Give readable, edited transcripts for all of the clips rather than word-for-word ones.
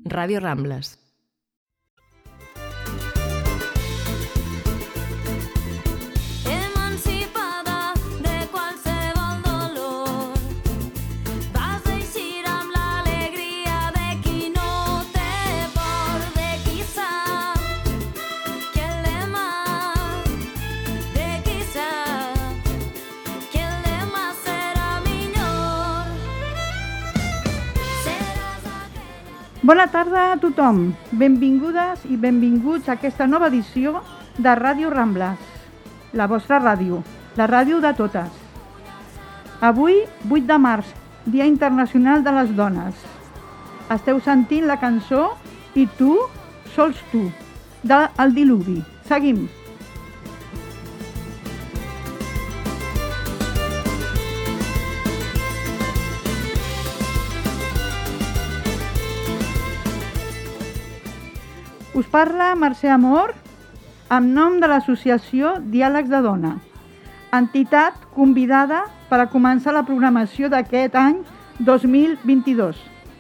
Ràdio Rambles. Bona tarda a tothom, benvingudes i benvinguts a aquesta nova edició de Ràdio Rambles, la vostra ràdio, la ràdio de totes. Avui, 8 de març, Dia Internacional de les Dones. Esteu sentint la cançó I tu, sols tu, del Diluvi. Seguim. Us parla Mercè Amor, en nom de l'associació Diàlegs de Dona, entitat convidada per a començar la programació d'aquest any 2022.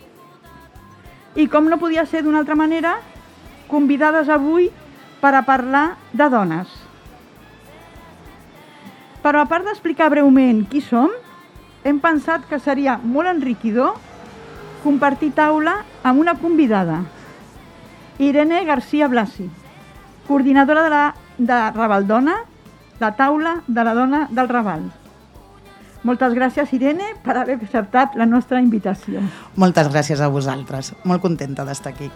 I com no podia ser d'una altra manera, convidades avui per a parlar de dones. Però a part d'explicar breument qui som, hem pensat que seria molt enriquidor compartir taula amb una convidada, Irene García Blasi, coordinadora de Raval Dona, la taula de la dona del Raval. Moltes gràcies, Irene, per haver acceptat la nostra invitació. Moltes gràcies a vosaltres. Molt contenta d'estar aquí.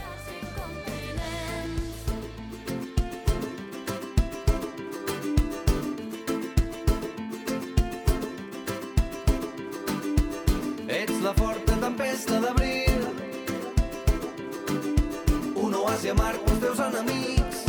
Ets la forta tempesta d'abril, un oasi amarg pels teus enemics.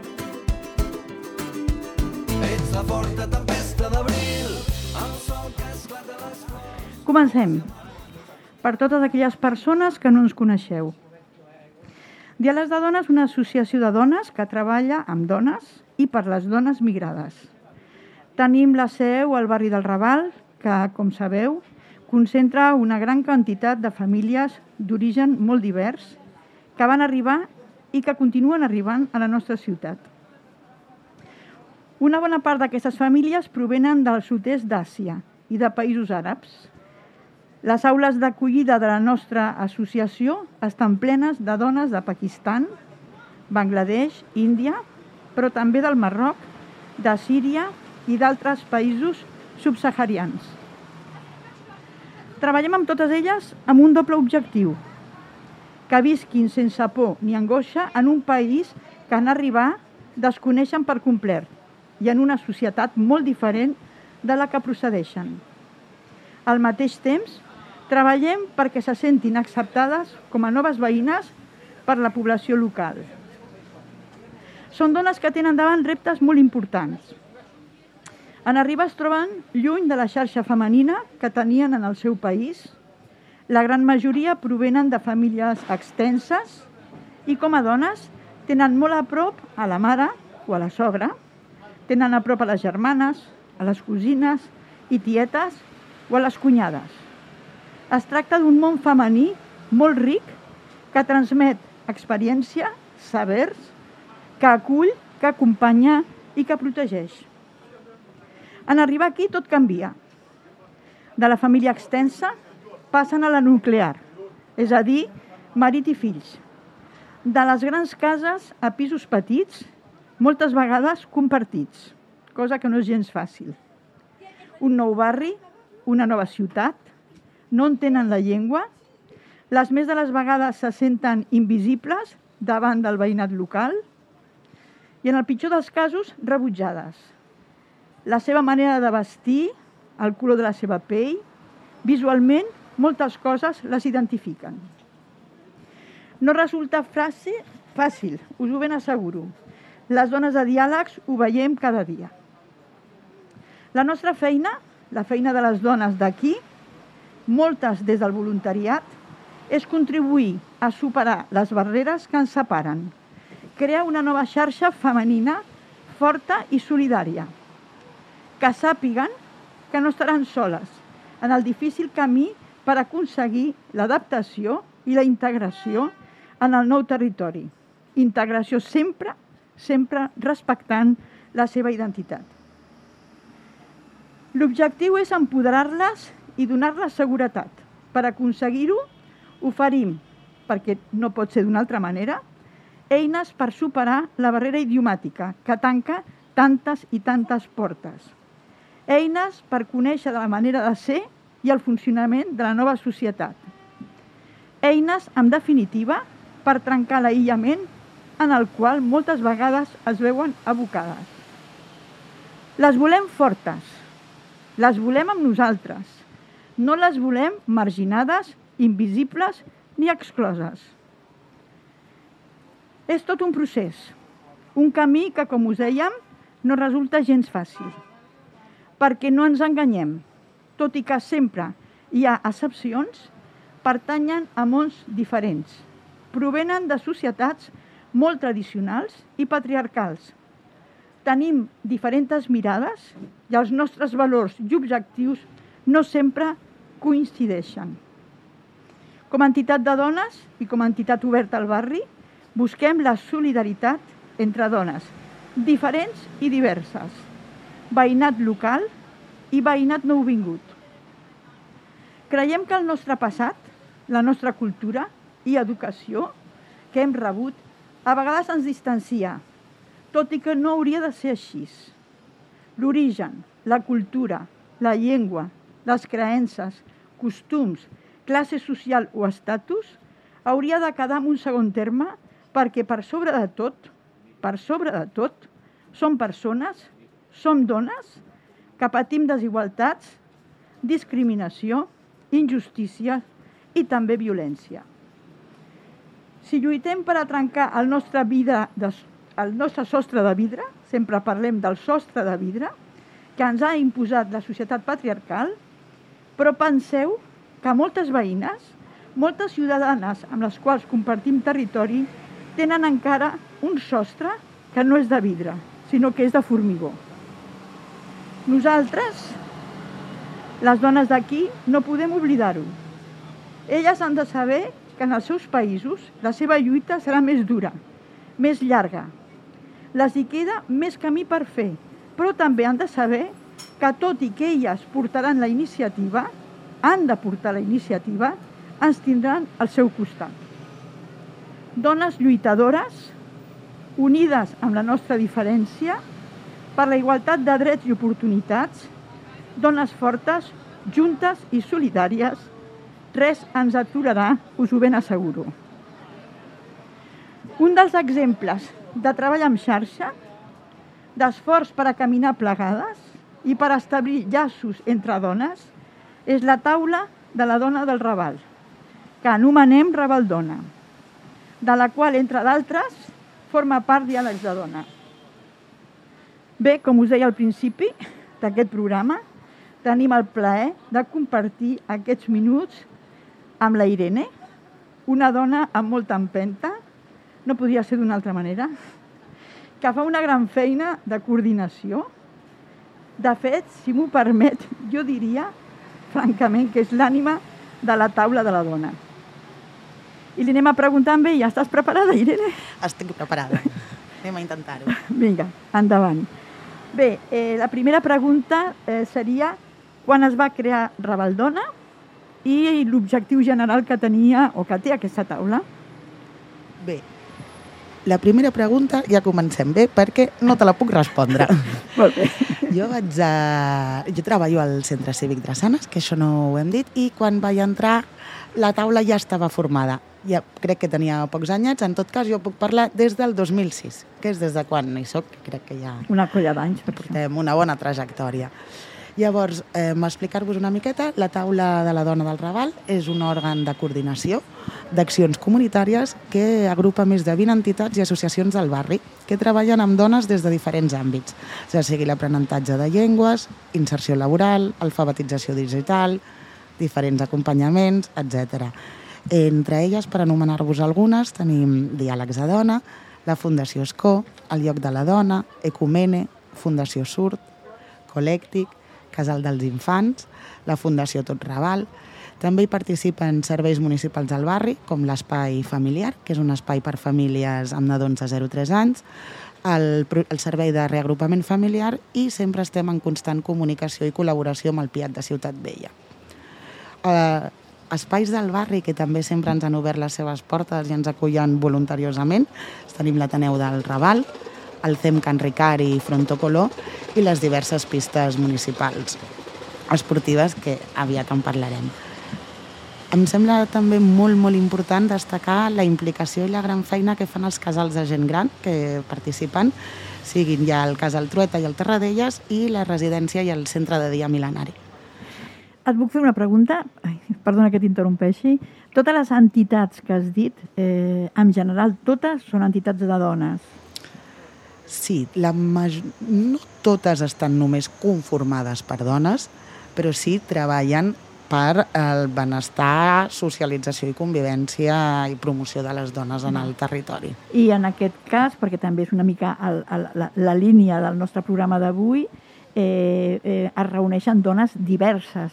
Ets la forta tempesta d'abril, el sol que esclata les flors. Comencem. Per totes aquelles persones que no ens coneixeu. Diàlegs de Dones és una associació de dones que treballa amb dones i per les dones migrades. Tenim la seu al barri del Raval, que, com sabeu, concentra una gran quantitat de famílies d'origen molt divers que van arribar i que continuen arribant a la nostra ciutat. Una bona part d'aquestes famílies provenen del sud-est d'Àsia i de països àrabs. Les aules d'acollida de la nostra associació estan plenes de dones de Pakistan, Bangladesh, Índia, però també del Marroc, de Síria i d'altres països subsaharians. Treballem amb totes elles amb un doble objectiu, que visquin sense por ni angoixa en un país que en arribar desconeixen per complet i en una societat molt diferent de la que procedeixen. Al mateix temps, treballem perquè se sentin acceptades com a noves veïnes per la població local. Són dones que tenen davant reptes molt importants. En arribar es troben lluny de la xarxa femenina que tenien en el seu país. La gran majoria provenen de famílies extenses i com a dones tenen molt a prop a la mare o a la sogra, tenen a prop a les germanes, a les cosines i tietes o a les cunyades. Es tracta d'un món femení molt ric que transmet experiència, sabers, que acull, que acompanya i que protegeix. En arribar aquí tot canvia. De la família extensa passen a la nuclear, és a dir, marit i fills. De les grans cases a pisos petits, moltes vegades compartits, cosa que no és gens fàcil. Un nou barri, una nova ciutat, no entenen la llengua, les més de les vegades se senten invisibles davant del veïnat local i en el pitjor dels casos rebutjades. La seva manera de vestir, el color de la seva pell, visualment moltes coses les identifiquen. No resulta fàcil, us ho ben asseguro. Les dones de diàlegs ho veiem cada dia. La nostra feina, la feina de les dones d'aquí, moltes des del voluntariat, és contribuir a superar les barreres que ens separen, crear una nova xarxa femenina forta i solidària, que sàpiguen que no estaran soles en el difícil camí per aconseguir l'adaptació i la integració en el nou territori. Integració sempre respectant la seva identitat. L'objectiu és empoderar-les i donar-les seguretat. Per aconseguir-ho, oferim, perquè no pot ser d'una altra manera, eines per superar la barrera idiomàtica que tanca tantes i tantes portes. Eines per conèixer de la manera de ser i el funcionament de la nova societat. Eines, en definitiva, per trencar l'aïllament en el qual moltes vegades es veuen abocades. Les volem fortes, les volem amb nosaltres, no les volem marginades, invisibles ni excloses. És tot un procés, un camí que, com us dèiem, no resulta gens fàcil, perquè no ens enganyem, tot i que sempre hi ha excepcions, pertanyen a mons diferents, provenen de societats molt tradicionals i patriarcals. Tenim diferents mirades i els nostres valors i objectius no sempre coincideixen. Com a entitat de dones i com a entitat oberta al barri, busquem la solidaritat entre dones diferents i diverses, veïnat local i veïnat nouvingut. Creiem que el nostre passat, la nostra cultura i educació que hem rebut a vegades ens distancia, tot i que no hauria de ser així. L'origen, la cultura, la llengua, les creences, costums, classe social o estatus hauria de quedar en un segon terme perquè per sobre de tot, som persones, som dones que patim desigualtats, discriminació, injustícia i també violència. Si lluitem per a trencar el nostre sostre de vidre, sempre parlem del sostre de vidre, que ens ha imposat la societat patriarcal, però penseu que moltes veïnes, moltes ciutadanes amb les quals compartim territori, tenen encara un sostre que no és de vidre, sinó que és de formigó. Nosaltres, les dones d'aquí, no podem oblidar-ho. Elles han de saber que en els seus països la seva lluita serà més dura, més llarga. Les hi queda més camí per fer, però també han de saber que tot i que elles portaran la iniciativa, han de portar la iniciativa, ens tindran al seu costat. Dones lluitadores, unides amb la nostra diferència, per la igualtat de drets i oportunitats, dones fortes, juntes i solidàries, res ens aturarà, us ho ben asseguro. Un dels exemples de treball en xarxa, d'esforç per a caminar plegades i per establir llaços entre dones, és la taula de la dona del Raval, que anomenem Ravaldona, de la qual, entre d'altres, forma part Diàlegs de Dona. Bé, com us deia al principi d'aquest programa, tenim el plaer de compartir aquests minuts amb la Irene, una dona amb molta empenta, no podia ser d'una altra manera, que fa una gran feina de coordinació. De fet, si m'ho permet, jo diria, francament, que és l'ànima de la taula de la dona. I li anem a preguntar amb ella. Estàs preparada, Irene? Estic preparada. Anem a intentar-ho. Vinga, endavant. Bé, la primera pregunta seria quan es va crear Ravaldona i l'objectiu general que tenia o que té aquesta taula. Bé, la primera pregunta ja comencem bé perquè no te la puc respondre. Molt bé. Jo treballo al Centre Cívic Drassanes, que això no ho hem dit, i quan vaig entrar la taula ja estava formada. Ja crec que tenia pocs anyets, en tot cas jo puc parlar des del 2006, que és des de quan hi soc, crec que ja Una colla d'anys. portem una bona trajectòria. Llavors, explicar-vos una miqueta, la taula de la dona del Raval és un òrgan de coordinació d'accions comunitàries que agrupa més de 20 entitats i associacions del barri que treballen amb dones des de diferents àmbits, ja sigui l'aprenentatge de llengües, inserció laboral, alfabetització digital, diferents acompanyaments, etc. Entre elles, per anomenar-vos algunes, tenim Diàlegs de Dona, la Fundació Escó, el Lloc de la Dona, Ecumene, Fundació Surt, Colèctic, Casal dels Infants, la Fundació Tot Raval. També hi participen serveis municipals del barri, com l'espai familiar, que és un espai per famílies amb nadons de 0 a 3 anys, el servei de reagrupament familiar i sempre estem en constant comunicació i col·laboració amb el PIAT de Ciutat Vella. Espais del barri que també sempre ens han obert les seves portes i ens acullen voluntariosament. Tenim l'Ateneu del Raval, el CEM Can Ricari i Frontó Color i les diverses pistes municipals esportives que aviat en parlarem. Em sembla també molt, molt important destacar la implicació i la gran feina que fan els casals de gent gran que participen, siguin ja el Casal Trueta i el Terradelles i la residència i el centre de dia mil·lenari. Et puc fer una pregunta? Ai, perdona que t'interrompeixi. Totes les entitats que has dit, en general, totes són entitats de dones. Sí, no totes estan només conformades per dones, però sí treballen per el benestar, socialització i convivència i promoció de les dones en el territori. I en aquest cas, perquè també és una mica la línia del nostre programa d'avui, es reuneixen dones diverses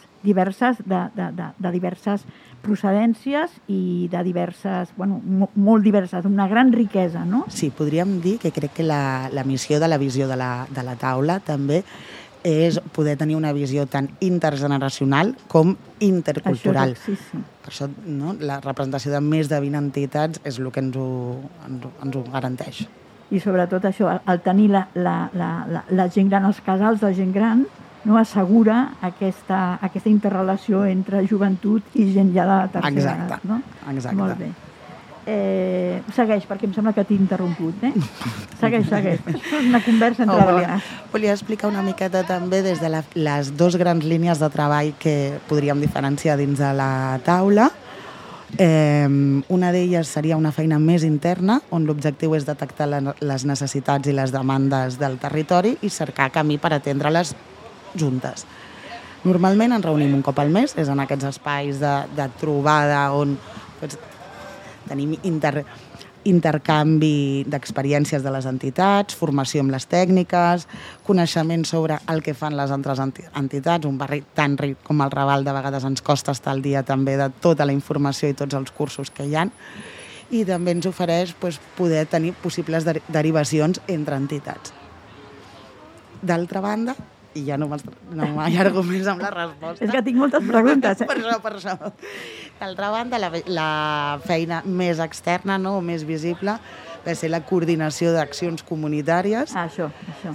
de diverses procedències i de diverses, molt diverses, una gran riquesa, no? Sí, podríem dir que crec que la missió de la visió de la taula també és poder tenir una visió tan intergeneracional com intercultural. Sí. Per això, no, la representació de més de 20 entitats és el que ens ho garanteix. I sobretot això, el tenir la gent gran, els casals de gent gran, no, assegura aquesta interrelació entre joventut i gent ja de tercera edat. No? Exacte. Molt bé. Segueix, perquè em sembla que t'he interromput. Segueix. Això és una conversa entre dones. Volia explicar una miqueta també des de les dues grans línies de treball que podríem diferenciar dins de la taula. Una d'elles seria una feina més interna, on l'objectiu és detectar les necessitats i les demandes del territori i cercar camí per atendre-les juntes. Normalment ens reunim un cop al mes, és en aquests espais de trobada on tenim intercanvi d'experiències de les entitats, formació amb les tècniques, coneixement sobre el que fan les altres entitats. Un barri tan ric com el Raval de vegades ens costa estar al dia també de tota la informació i tots els cursos que hi ha. I també ens ofereix poder tenir possibles derivacions entre entitats. D'altra banda, i ja no m'allargo més amb la resposta. És que tinc moltes preguntes. Per això. D'altra banda, la feina més externa, no, o més visible, va ser la coordinació d'accions comunitàries. Això.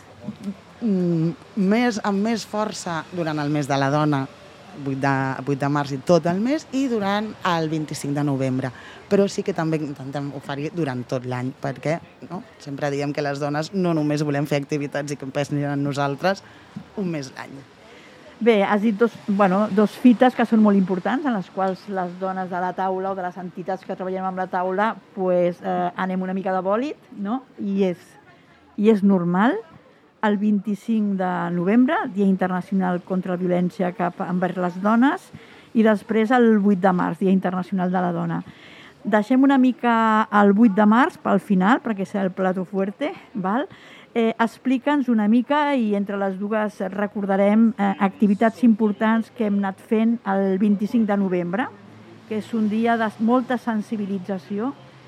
Amb més força durant el mes de la dona, 8 de març i tot el mes, i durant el 25 de novembre. Però sí que també intentem oferir durant tot l'any, perquè sempre diem que les dones no només volem fer activitats i que pensin en nosaltres un mes l'any. Bé, has dit dos fites que són molt importants, en les quals les dones de la taula o de les entitats que treballem amb la taula anem una mica de bòlit, no? I és normal. El 25 de novembre, Dia Internacional contra la Violència envers les Dones, i després el 8 de març, Dia Internacional de la Dona. Deixem una mica el 8 de març pel final, perquè és el plato fuerte, val? Explica'ns una mica, i entre les dues recordarem activitats importants que hem anat fent el 25 de novembre, que és un dia de molta sensibilització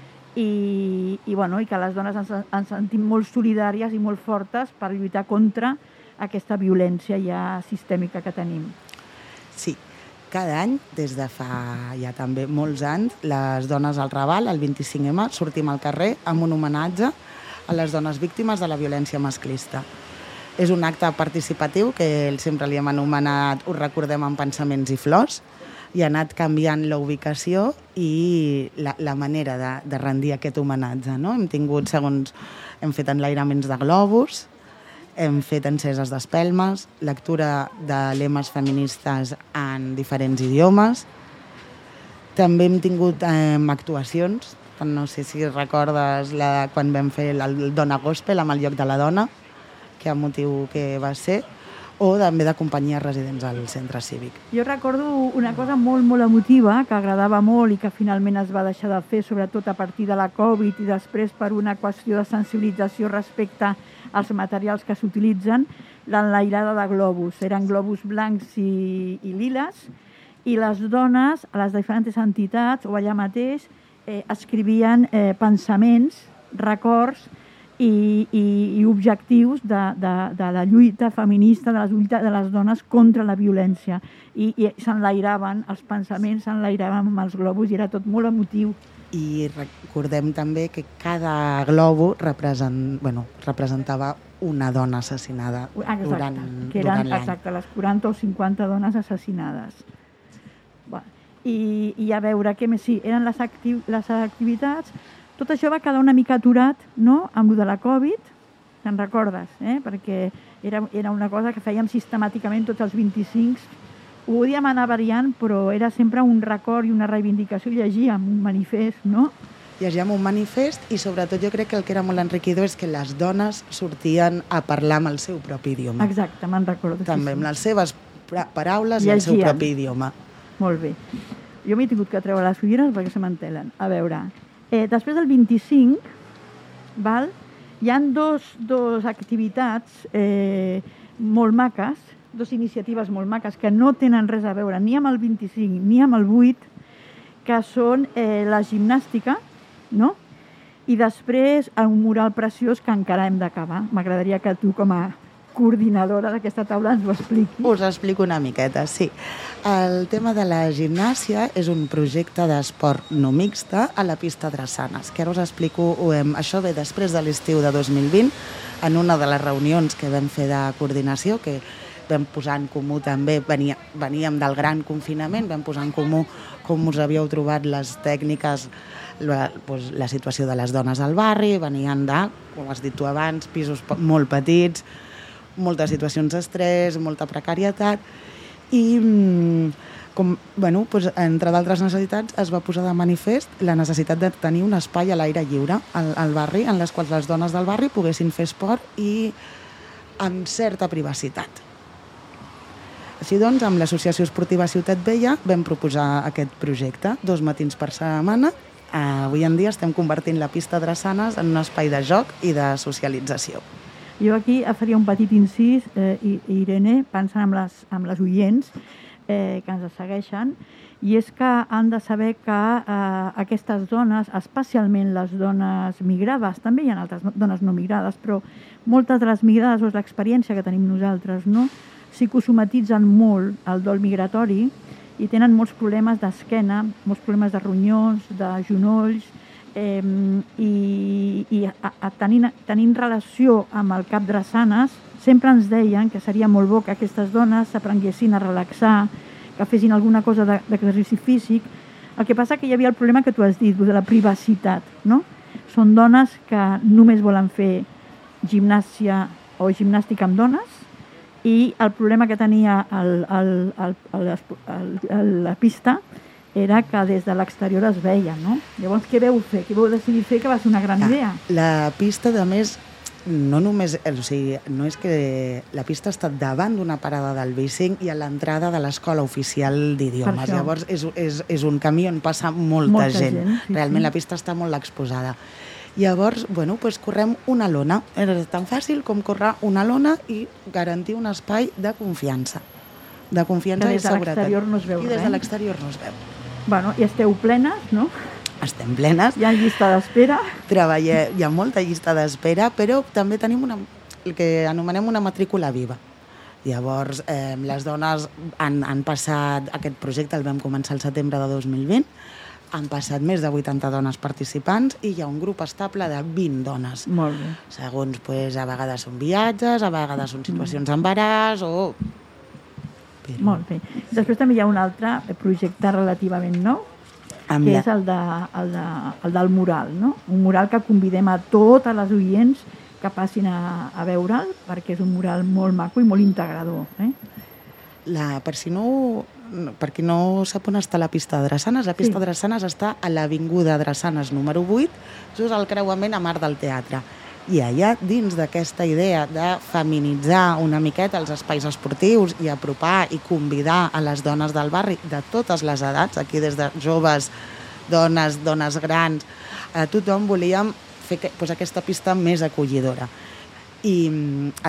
i que les dones ens sentim molt solidàries i molt fortes per lluitar contra aquesta violència ja sistèmica que tenim. Sí, cada any, des de fa ja també molts anys, les dones al Raval, el 25M, sortim al carrer amb un homenatge a les dones víctimes de la violència masclista. És un acte participatiu que sempre li hem anomenat Us recordem amb pensaments i flors, i ha anat canviant la ubicació i la manera de rendir aquest homenatge. No? Hem fet enlairaments de globus, hem fet enceses d'espelmes, lectura de lemes feministes en diferents idiomes. També hem tingut actuacions, no sé si recordes quan vam fer el Dona Gospel amb el lloc de la dona, que a motiu que va ser, o també de companyies residents al centre cívic. Jo recordo una cosa molt, molt emotiva, que agradava molt i que finalment es va deixar de fer, sobretot a partir de la Covid i després per una qüestió de sensibilització respecte als materials que s'utilitzen, l'enlairada de globus. Eren globus blancs i liles i les dones, a les diferents entitats o allà mateix, escrivien pensaments, records i objectius de la lluita feminista, de les dones contra la violència. I s'enlairaven, els pensaments s'enlairaven amb els globus i era tot molt emotiu. I recordem també que cada globo representava una dona assassinada durant l'any. Exacte, les 40 o 50 dones assassinades. I a veure, què més? Sí, eren les activitats. Tot això va quedar una mica aturat, no?, amb el de la Covid, te'n recordes, perquè era una cosa que fèiem sistemàticament tots els 25. Ho podíem anar variant, però era sempre un record i una reivindicació. Llegíem un manifest, no? Llegíem un manifest i sobretot jo crec que el que era molt enriquidor és que les dones sortien a parlar amb el seu propi idioma. Exacte, me'n recordo. També amb les seves paraules i el seu propi idioma. Molt bé. Jo m'he tingut que treure les ulleres perquè se m'entelen. A veure, després del 25, hi ha dos activitats molt maques, dos iniciatives molt maques que no tenen res a veure ni amb el 25 ni amb el 8, que són la gimnàstica, no? I després un mural preciós que encara hem d'acabar. M'agradaria que tu, com a coordinadora d'aquesta taula, ens ho expliquis. Us explico una miqueta, sí. El tema de la gimnàsia és un projecte d'esport no mixta a la pista Drassanes, que ara us explico. Això ve després de l'estiu de 2020, en una de les reunions que vam fer de coordinació, que vam posar en comú també, veníem del gran confinament, vam posar en comú com us havíeu trobat les tècniques, la situació de les dones al barri, venien de, com has dit tu abans, pisos molt petits, moltes situacions d'estrès, molta precarietat, i entre d'altres necessitats es va posar de manifest la necessitat de tenir un espai a l'aire lliure al barri, en les quals les dones del barri poguessin fer esport i amb certa privacitat. Així doncs, amb l'Associació Esportiva Ciutat Vella vam proposar aquest projecte, 2 matins per setmana. Avui en dia estem convertint la pista Drassanes en un espai de joc i de socialització. Jo aquí faria un petit incís, Irene, pensant amb les oients que ens segueixen, i és que han de saber que aquestes dones, especialment les dones migrades, també hi ha altres dones no migrades, però moltes de les migrades, o és l'experiència que tenim nosaltres, no?, psicosomatitzen molt el dol migratori i tenen molts problemes d'esquena, molts problemes de ronyons, de genolls, i tenint relació amb el CAP Drassanes, sempre ens deien que seria molt bo que aquestes dones s'aprenguessin a relaxar, que fessin alguna cosa d'exercici físic. El que passa que hi havia el problema que tu has dit, de la privacitat, no? Són dones que només volen fer gimnàsia o gimnàstica amb dones, i el problema que tenia la pista era que des de l'exterior es veia, no? Llavors, què vau fer? Què vau decidir fer, que va ser una gran idea? La pista, a més, no només... no és que la pista està davant d'una parada del B5 i a l'entrada de l'Escola Oficial d'Idiomes. Llavors, és un camí on passa molta gent. Realment la pista està molt exposada. Llavors, correm una lona. Era tan fàcil com córrer una lona i garantir un espai de confiança. De confiança i seguretat. I des de l'exterior no es veu res. I des de l'exterior no es veu. I esteu plenes, no? Estem plenes. Hi ha llista d'espera. Hi ha molta llista d'espera, però també tenim el que anomenem una matrícula viva. Llavors, les dones han passat... Aquest projecte el vam començar el setembre de 2020, han passat més de 80 dones participants i hi ha un grup estable de 20 dones. Molt bé. Segons, a vegades són viatges, a vegades són situacions d'embaràs o... Molt bé. Després també hi ha un altre projecte relativament nou, que és el del mural, no? Un mural que convidem a totes les oients que passin a veure'l, perquè és un mural molt maco i molt integrador. Per qui no sap on està la pista de Drassanes, la pista de Drassanes està a l'avinguda Drassanes número 8, just al creuament a Mar del Teatre. I allà, dins d'aquesta idea de feminitzar una miqueta els espais esportius i apropar i convidar a les dones del barri de totes les edats, aquí des de joves, dones grans, a tothom volíem fer aquesta pista més acollidora. I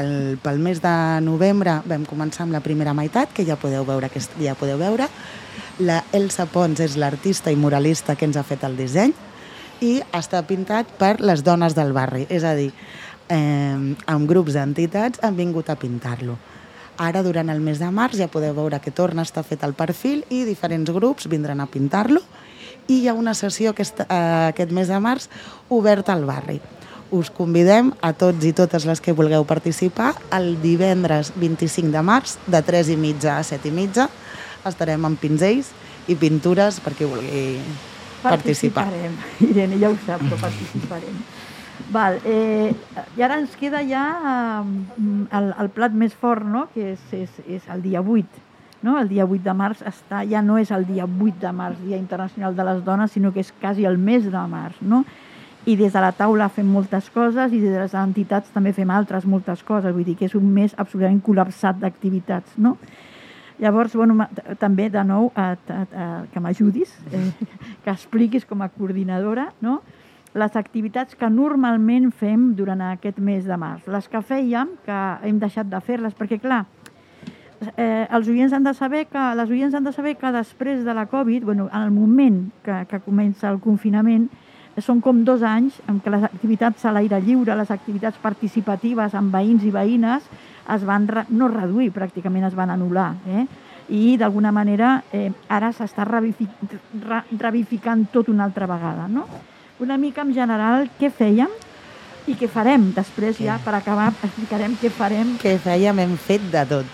pel mes de novembre vam començar amb la primera meitat, que ja podeu veure. La Elsa Pons és l'artista i muralista que ens ha fet el disseny i està pintat per les dones del barri, és a dir, amb grups d'entitats han vingut a pintar-lo. Ara, durant el mes de març, ja podeu veure que torna a estar fet el perfil i diferents grups vindran a pintar-lo i hi ha una sessió aquest mes de març oberta al barri. Us convidem a tots i totes les que vulgueu participar el divendres 25 de març de 3:30 a 7:30. Estarem amb pinzells i pintures per qui vulgui participar. Participarem, Irene, ja ho sap, però participarem. Val, i ara ens queda ja el plat més fort, no? Que és el dia 8. No? El dia 8 de març ja no és el dia 8 de març, Dia Internacional de les Dones, sinó que és quasi el mes de març. No? I des de la taula fem moltes coses i des de les entitats també fem altres moltes coses. Vull dir que és un mes absolutament col·lapsat d'activitats. No? Llavors, bueno, també, de nou, que m'ajudis, que expliquis com a coordinadora, no? Les activitats que normalment fem durant aquest mes de març. Les que fèiem, que hem deixat de fer-les, perquè, clar, els oients han de saber que després de la Covid, bueno, en el moment que comença el confinament, són com 2 anys en què les activitats a l'aire lliure, les activitats participatives amb veïns i veïnes es van no reduir, pràcticament es van anul·lar. I d'alguna manera ara s'està revificant tot una altra vegada. No? Una mica en general què fèiem i què farem. Després ja, per acabar, explicarem què farem. Què fèiem? Hem fet de tot.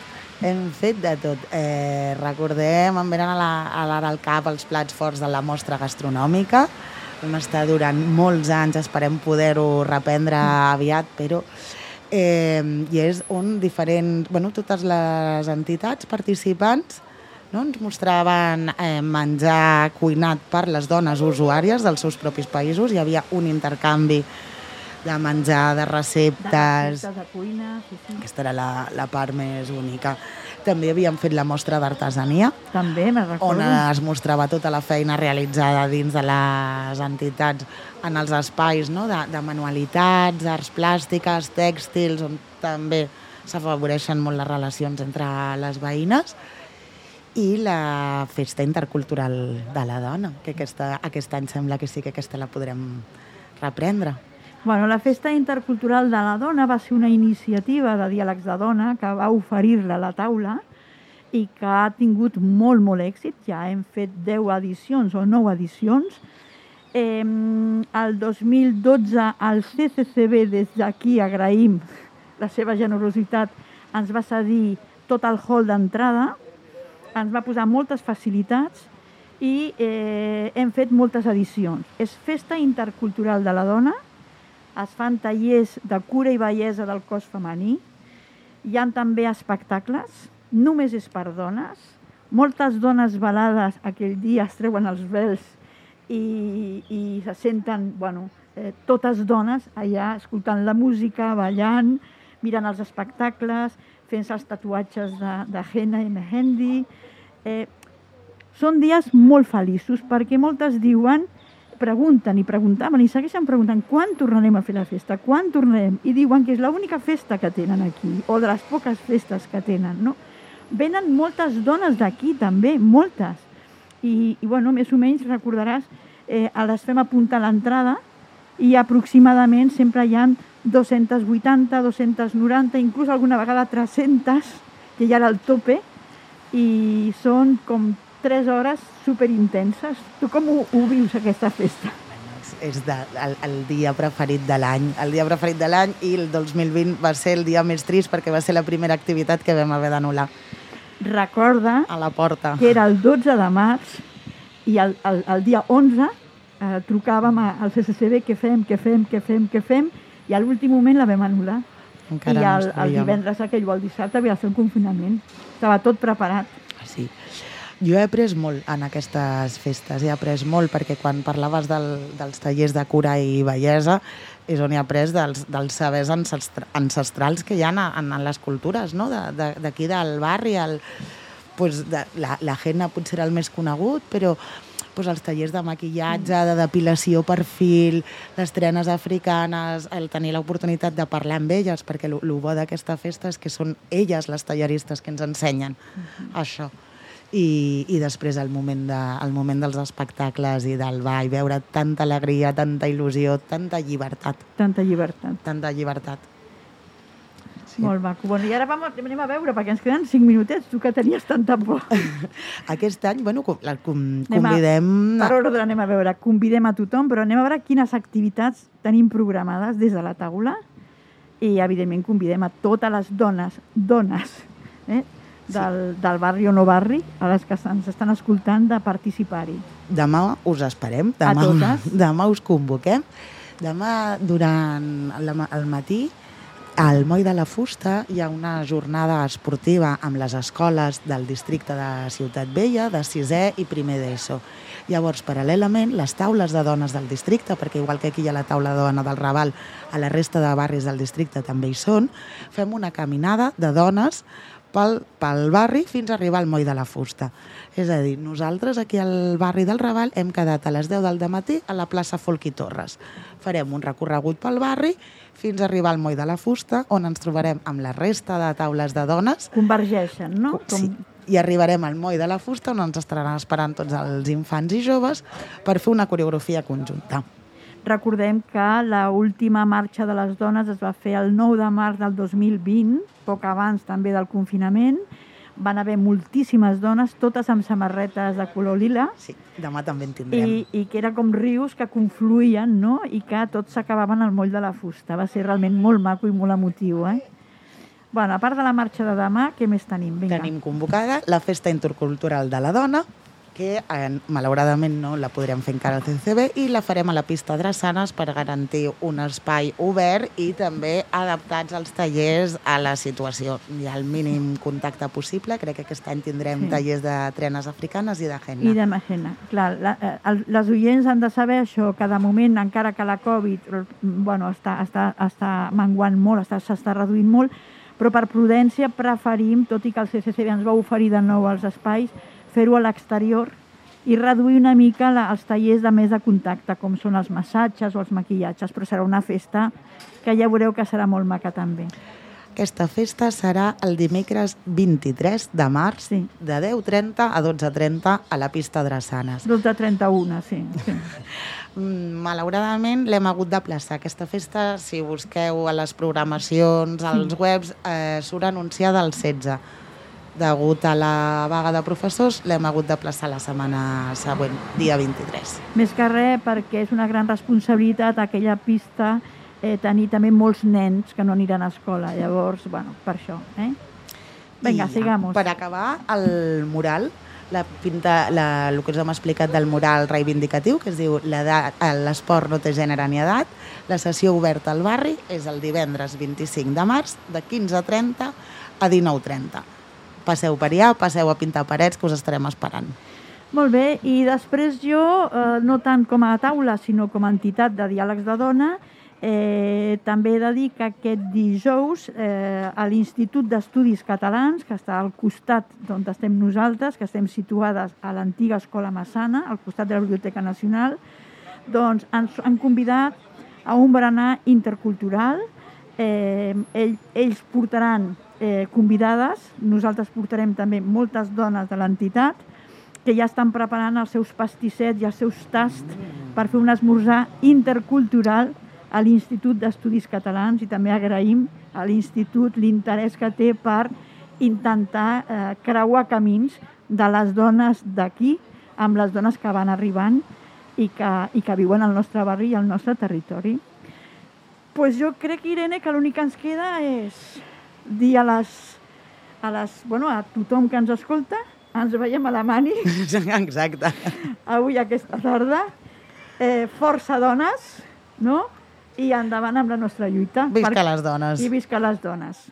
Recordem, em venen a l'ara al cap els plats forts de la mostra gastronòmica. Vam estar durant molts anys, esperem poder-ho reprendre aviat, però i és on totes les entitats participants ens mostraven menjar cuinat per les dones usuàries dels seus propis països. Hi havia un intercanvi de menjar, de receptes, de cuina, sí. Aquesta era la part més única. També havíem fet la mostra d'artesania, també, me'n recordo, on es mostrava tota la feina realitzada dins de les entitats en els espais, no? de manualitats, arts plàstiques, tèxtils, on també s'afavoreixen molt les relacions entre les veïnes, i la Festa Intercultural de la Dona, que aquest any sembla que sí que aquesta la podrem reprendre. Bueno, la Festa Intercultural de la Dona va ser una iniciativa de Diàlegs de Dona que va oferir-la a la taula i que ha tingut molt èxit. Ja hem fet 10 edicions o 9 edicions. El 2012 al CCCB, des d'aquí agraïm la seva generositat, ens va cedir tot el hall d'entrada, ens va posar moltes facilitats i hem fet moltes edicions. És Festa Intercultural de la Dona, es fan tallers de cura i bellesa del cos femení, hi ha també espectacles, només és per dones, moltes dones velades aquell dia es treuen els vels i se senten, totes dones allà escoltant la música, ballant, mirant els espectacles, fent-se els tatuatges de henna i mehendi. Són dies molt feliços perquè moltes diuen, pregunten i preguntaven i segueixen preguntant quan tornarem a fer la festa, quan tornarem, i diuen que és l'única festa que tenen aquí, o de les poques festes que tenen, no? Venen moltes dones d'aquí també, moltes, i més o menys recordaràs, les fem apuntar a l'entrada i aproximadament sempre hi ha 280, 290, inclús alguna vegada 300, que ja era el tope, i són com 3 hores superintenses. Tu com ho vius, aquesta festa? És el dia preferit de l'any. El dia preferit de l'any, i el 2020 va ser el dia més trist perquè va ser la primera activitat que vam haver d'anul·lar. Recorda a la porta que era el 12 de març i el dia 11 trucàvem al CCCB què fem, i a l'últim moment la vam anul·lar. I el divendres aquell o el dissabte havia de ser el confinament. Estava tot preparat. Sí. Jo he après molt en aquestes festes, he après molt perquè quan parlaves dels tallers de cura i bellesa és on he après dels sabers ancestrals que hi ha en les cultures, no? D'aquí del barri. La henna potser era el més conegut, però els tallers de maquillatge, de depilació per fil, les trenes africanes, el tenir l'oportunitat de parlar amb elles, perquè el bo d'aquesta festa és que són elles les talleristes que ens ensenyen això. I després el moment dels espectacles i del ball, veure tanta alegria, tanta il·lusió, tanta llibertat. Tanta llibertat. Tanta llibertat. Sí. Molt maco. Bueno, i ara anem a veure, perquè ens queden 5 minutets, tu que tenies tanta por. Aquest any, bueno, convidem... Per ordre anem a veure, convidem a tothom, però anem a veure quines activitats tenim programades des de la taula i, evidentment, convidem a totes les dones, del barri o no barri, a les que ens estan escoltant, de participar-hi. Demà us esperem. A totes. Demà us convoquem. Demà, durant el matí, al Moll de la Fusta hi ha una jornada esportiva amb les escoles del districte de Ciutat Vella, de 6è i 1è d'ESO. Llavors, paral·lelament, les taules de dones del districte, perquè igual que aquí hi ha la taula de dona del Raval, a la resta de barris del districte també hi són, fem una caminada de dones pel barri fins a arribar al Moll de la Fusta. És a dir, nosaltres aquí al barri del Raval hem quedat a les 10 del matí a la plaça Folch i Torres. Farem un recorregut pel barri fins a arribar al Moll de la Fusta, on ens trobarem amb la resta de taules de dones. Convergeixen, no? Sí. I arribarem al Moll de la Fusta, on ens estaran esperant tots els infants i joves per fer una coreografia conjunta. Recordem que l'última marxa de les dones es va fer el 9 de març del 2020, poc abans també del confinament. Van haver moltíssimes dones, totes amb samarretes de color lila. Sí, demà també en tindrem. I que era com rius que confluïen, no? I que tots s'acabaven al Moll de la Fusta. Va ser realment molt maco i molt emotiu, Bueno, a part de la marxa de demà, què més tenim? Vinga. Tenim convocada la Festa Intercultural de la Dona, que malauradament no la podrem fer encara al CCB, i la farem a la pista Drassanes per garantir un espai obert i també adaptats als tallers a la situació. Hi ha el mínim contacte possible, crec que aquest any tindrem tallers de trenes africanes i de henna. I de henna. Clar, les oients han de saber això, que de moment, encara que la Covid està menguant molt, s'està reduint molt, però per prudència preferim, tot i que el CCCB ens va oferir de nou els espais, fer-ho a l'exterior i reduir una mica els tallers de més de contacte, com són els massatges o els maquillatges, però serà una festa que ja veureu que serà molt maca també. Aquesta festa serà el dimecres 23 de març, de 10:30 a 12:30 a la pista Drassanes. 12:31, sí. Malauradament l'hem hagut d'aplaçar. Aquesta festa, si busqueu a les programacions, als webs, surt anunciada el 16. Degut a la vaga de professors, l'hem hagut d'aplaçar la setmana següent, dia 23. Més que res, perquè és una gran responsabilitat aquella pista tenir també molts nens que no aniran a escola. Llavors, per això. Vinga, sigamos. Per acabar, el mural, el que us hem explicat del mural reivindicatiu, que es diu l'esport no té gènere ni edat, la sessió oberta al barri és el divendres 25 de març, de 15:30 a 19:30. Passeu per allà, passeu a pintar parets, que us estarem esperant. Molt bé, i després jo, no tant com a taula, sinó com a entitat de diàlegs de dona, també he de dir que aquest dijous a l'Institut d'Estudis Catalans, que està al costat d'on estem nosaltres, que estem situades a l'antiga Escola Massana, al costat de la Biblioteca Nacional, doncs ens han convidat a un berenar intercultural. Ells portaran convidades, nosaltres portarem també moltes dones de l'entitat que ja estan preparant els seus pastissets i els seus tasts per fer un esmorzar intercultural a l'Institut d'Estudis Catalans, i també agraïm a l'Institut l'interès que té per intentar creuar camins de les dones d'aquí amb les dones que van arribant i que viuen al nostre barri i al nostre territori. Pues jo crec, Irene, que l'únic que ens queda és dir a tothom que ens escolta, ens veiem a la Mani. Exacte. Avui, aquesta tarda. Força dones, no? I endavant amb la nostra lluita. Visca les dones. I visca les dones.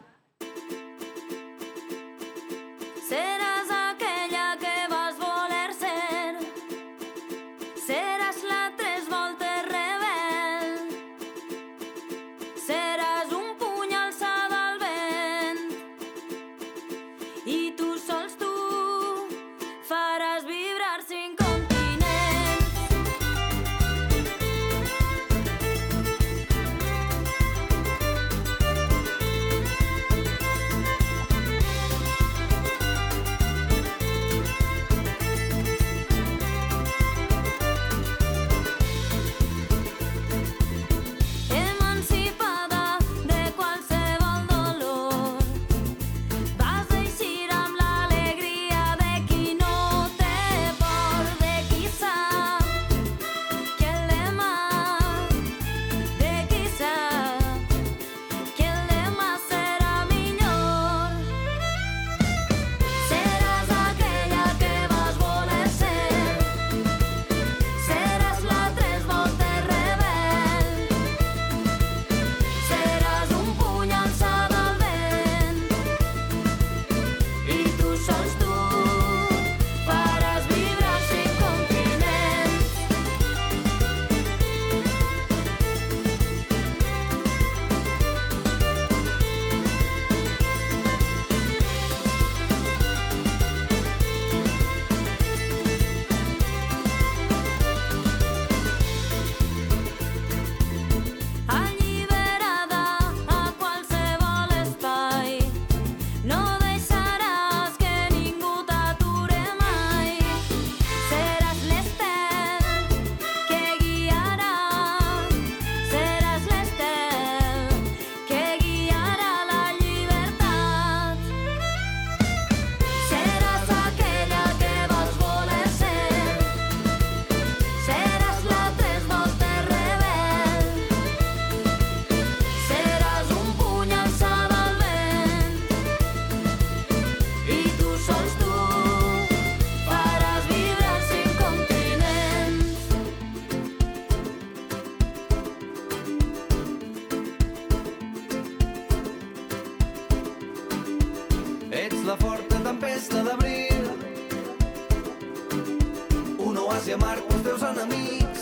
Seràs aquella que vas voler ser. Seràs la tres voltes rebel. Seràs un puny alçada al vent. I tu sols tu faràs vibrar 5 continents. oasi amarg pels teus enemics.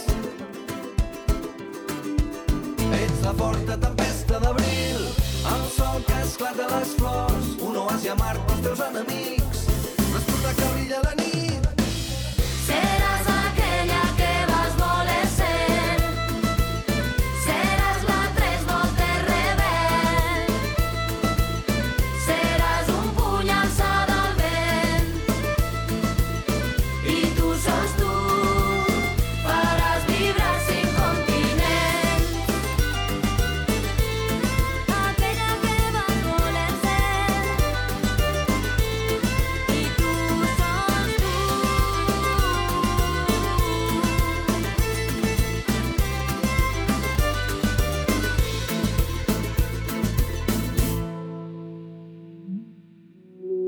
Ets la forta tempesta d'abril, el sol que esclata les flors, un oasi amarg pels teus enemics. L'esporta que brilla la nit. Seràs aquella que vas voler ser. Seràs la tres voltes rebel. Seràs un puny alçat al vent. I tu sols tu faràs vibrar 5 continents. Aquella que vas voler ser. I tu sols tu.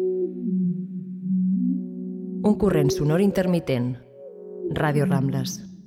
Un corrent sonor intermitent. Ràdio Rambles.